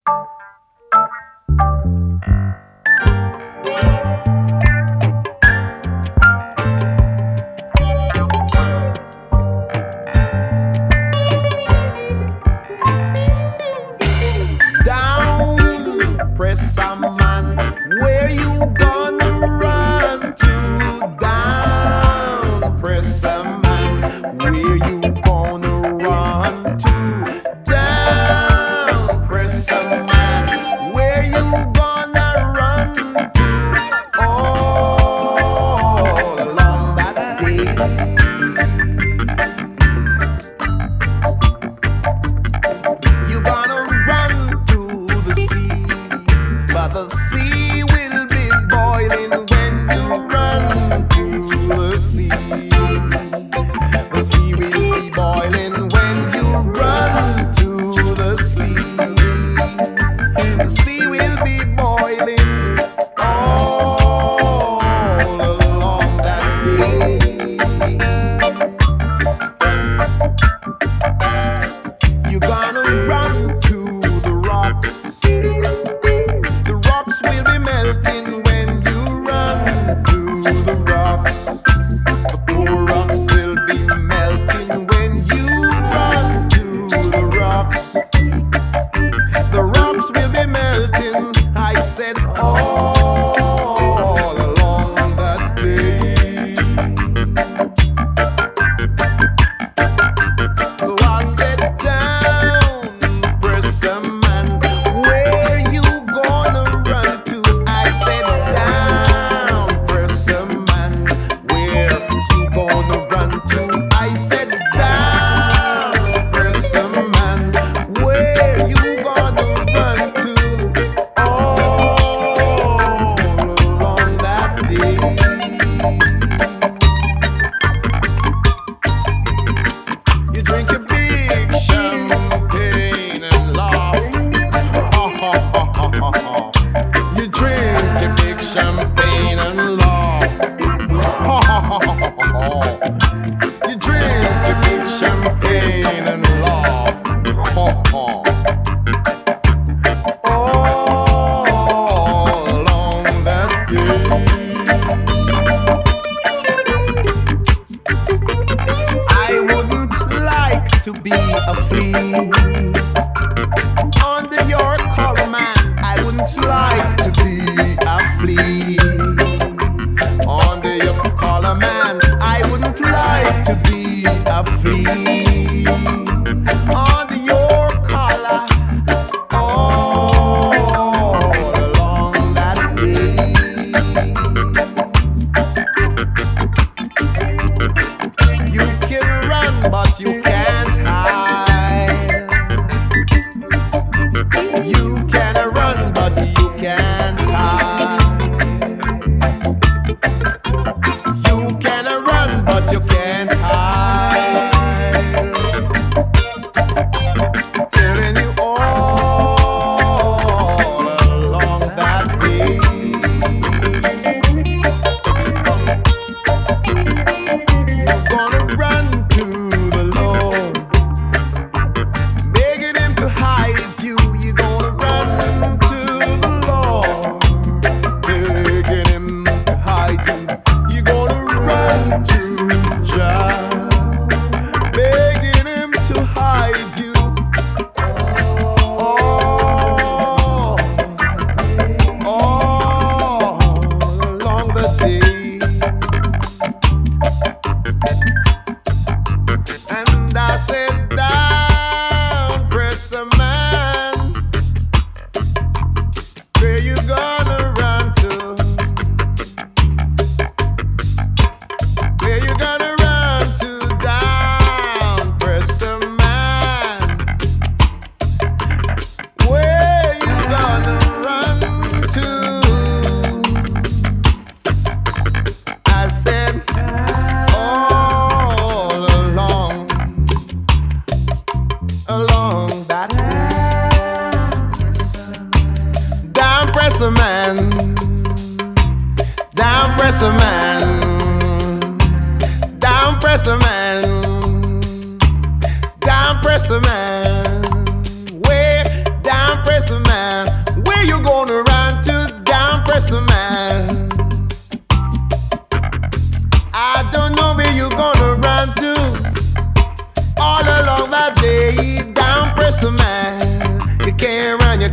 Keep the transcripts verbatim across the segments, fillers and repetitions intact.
press a man, way down press a man.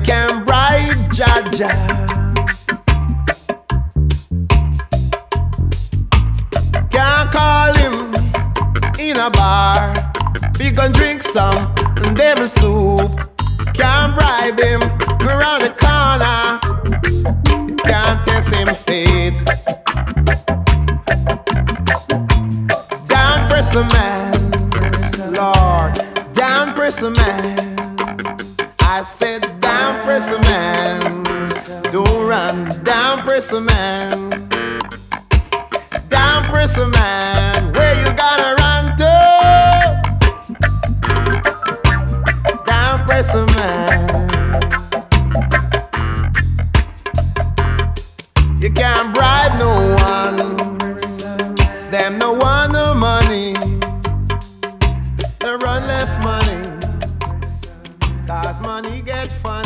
can bribe Jaja. Can't call him in a bar. We gon' drink some devil soup. Can't bribe him around the corner. Can't test him faith. Down press a man, Lord. Down press a man. I said down press a man. Don't run. Down press a man. Down press a man. Where you gotta run to? Down press a man. You can't bribe no one. Them no want no money. They run left money. Cause money get funny.